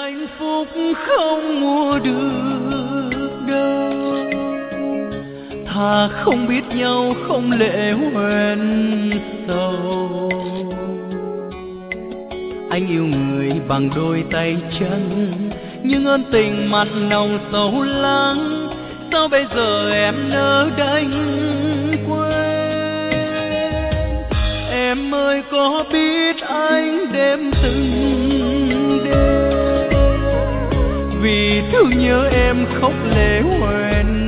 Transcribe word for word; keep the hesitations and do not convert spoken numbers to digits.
hạnh phúc không mua được đâu. Thà không biết nhau không lệ hoen sầu. Anh yêu người bằng đôi tay chân, nhưng ơn tình mặn nồng sâu lắng. Sao bây giờ em nỡ đành quên? Em ơi có biết anh đêm từng đêm vì thương nhớ em khóc lệ hoen